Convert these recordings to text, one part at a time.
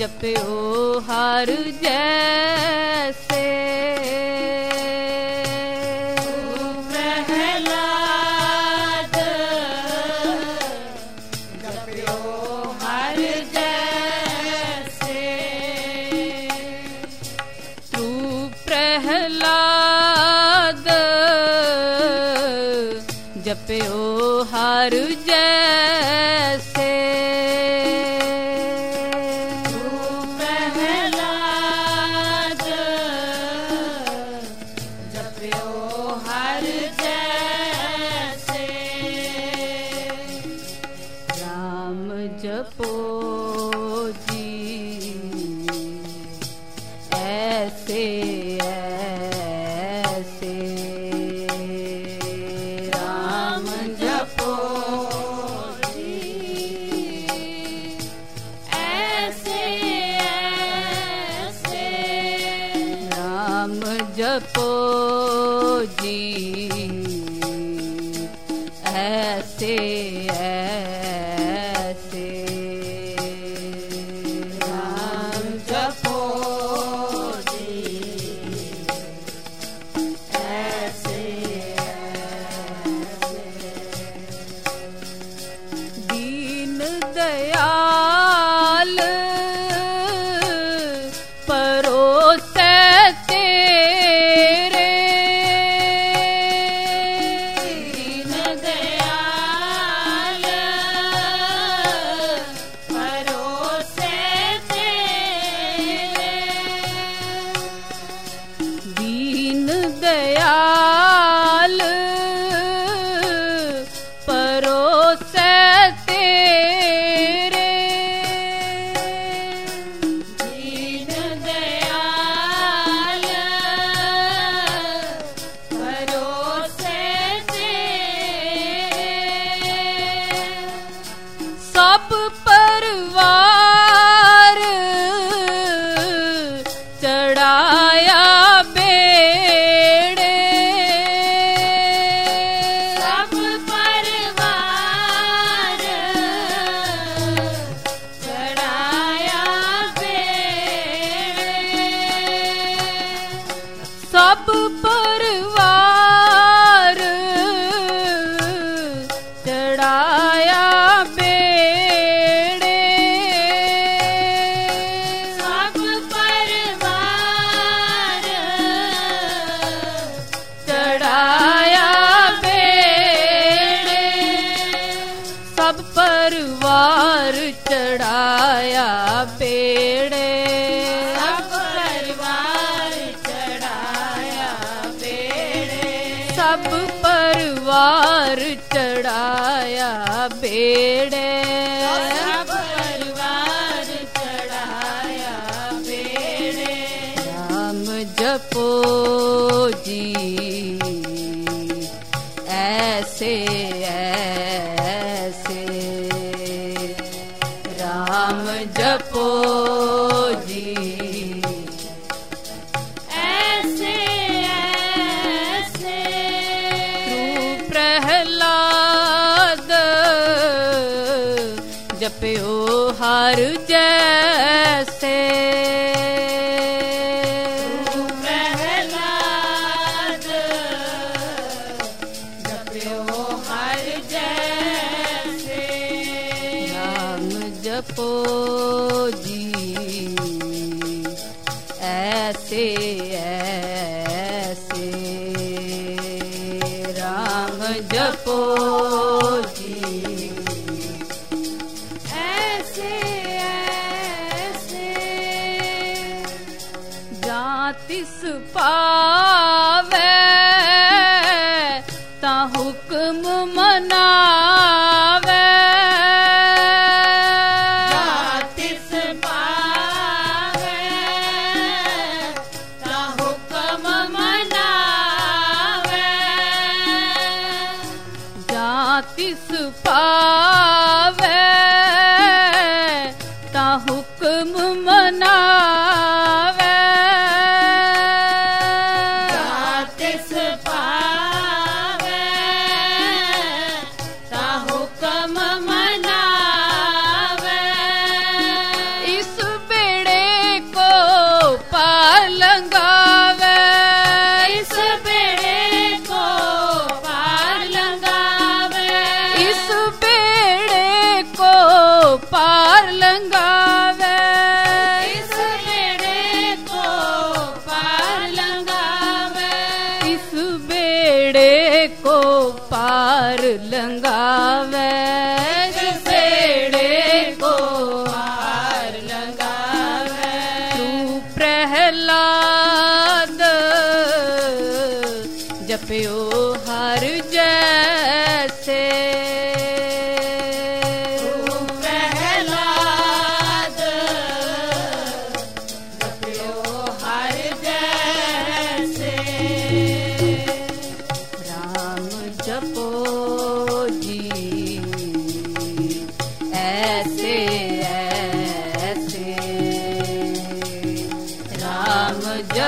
जप्यो हार जैसे प्रहलाद जप्यो हार जैसे तू प्रहलाद जप्यो हार जैसे जपो जी ऐसे ऐसे राम जपो जी ऐसे ऐसे राम जपो जी ऐसे दयाल परोसे तेरे दीन दयाल परोसे तेरे दीन दयाल परोसे सब परिवार चढ़ाया बेड़े सब परिवार चढ़ाया बेड़े सब परिवार चढ़ाया परिवार चढ़ाया बेड़े सब परिवार चढ़ाया बेड़े सब परिवार चढ़ाया बेड़े सब परिवार चढ़ाया बेड़े राम जपो जी ऐसे राम जपो जी ऐसे ऐसे तू प्रहलाद जप्यो हार जैसे प्रहलाद जप्यो हार जैसे राम जपो जी ऐसे ऐसे राम जपो जी ऐसे ऐसे जातिस पावे ता हुक्म मनावे जातिस पावे ता हुक्म मनावे जातिस पावे ता हुक्म मनावे जातिस पावे ता हुक्म मनावे इस बेड़े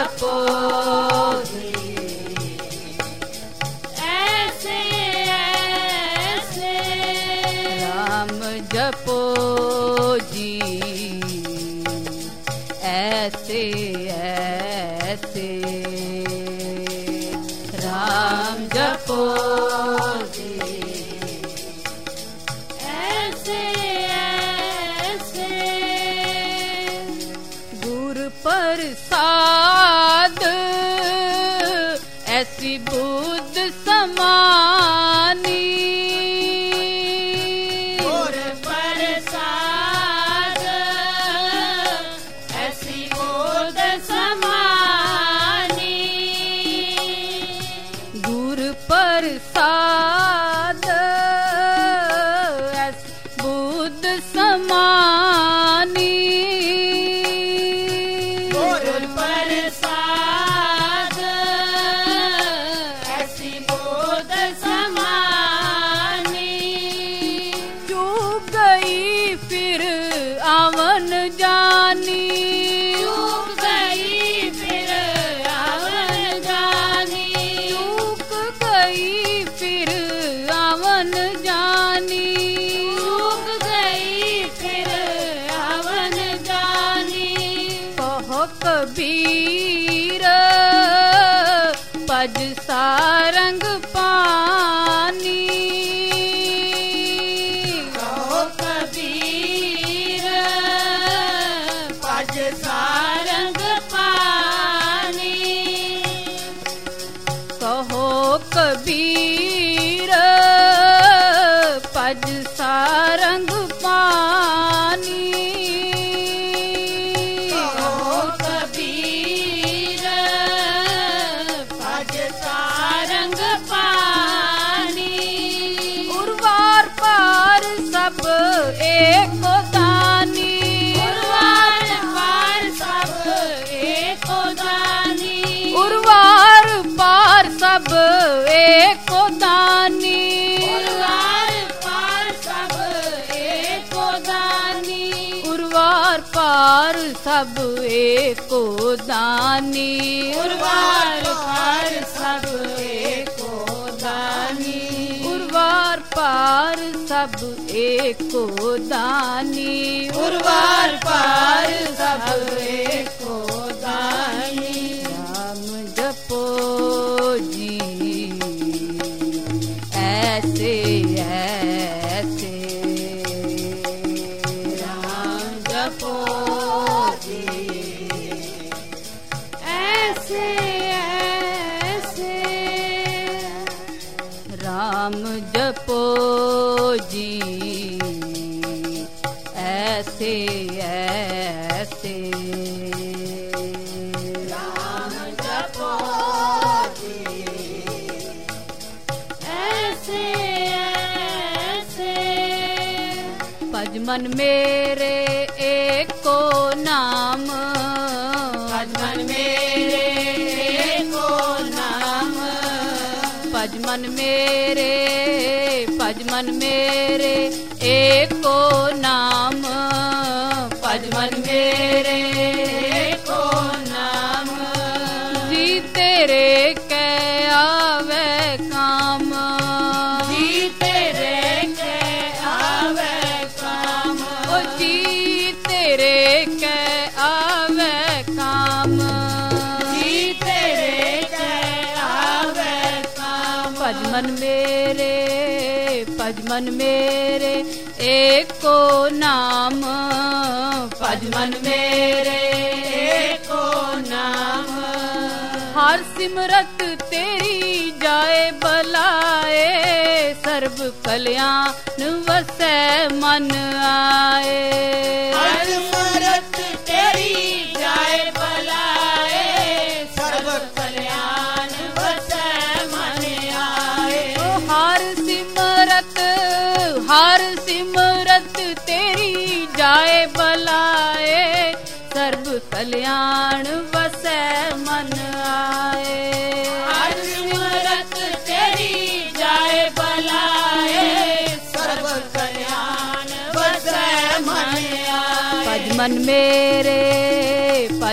जपो ऐसे ऐसे राम जपो जी ऐसे ऐसे राम जपो जी ऐसे ऐसे गुरु प्रसाद ऐसी बुद्ध समानी गुर प्रसाद ऐसी बोध समानी गुरु प्रसाद ऐसी बुद्ध समानी गुर प्रसाद ऐसी बोध समानी जो गई फिर आवन जानी चूक गई फिर आवन जानी चूक गई फिर आवन जानी चूक गई फिर आवन जानी कहो कबीर पज सारंग पानी कहो कबीर पज सारंग पानी कहो कबीर पज सारंग पानी कहो कबीर पज सारंग पानी उर्वार पार सब एक दानी उर्वार पार सब एको दानी उर्वार पार सब एक दानी उर्वार पार सब एको दानी उर्वार पार सब एक दानी उर्वार पार सब एको दानी उर्वार पार सब एक दानी उर्वार पार सब एको दानी राम जपो जी ऐसे ऐसे राम जपो जी ऐसे ऐसे राम जपो जी ऐसे ऐसे राम जपो जी ऐसे ऐसे भजमन मेरे एको नाम भजन मेरे को नाम भजमन मेरे एको नाम भजमन मेरे को नाम जी तेरे कै आवे काम जी तेरे के आवे काम ओ जी तेरे कै आवे काम जी तेरे के आवे काम भजमन मेरे एको नाम भजन मेरे को नाम हर सिमरत तेरी जाए बलाए सर्व कल्याण वसै मन आए हर मरत तेरी जाए बलाए सर्व कल्याण बसै मन आए ओ हर सिमरत तेरी जाए बलाए सर्व कल्याण वसै मन आए हर मरत तेरी जाए बलाए सर्व कल्याण बसै मन आए भजमन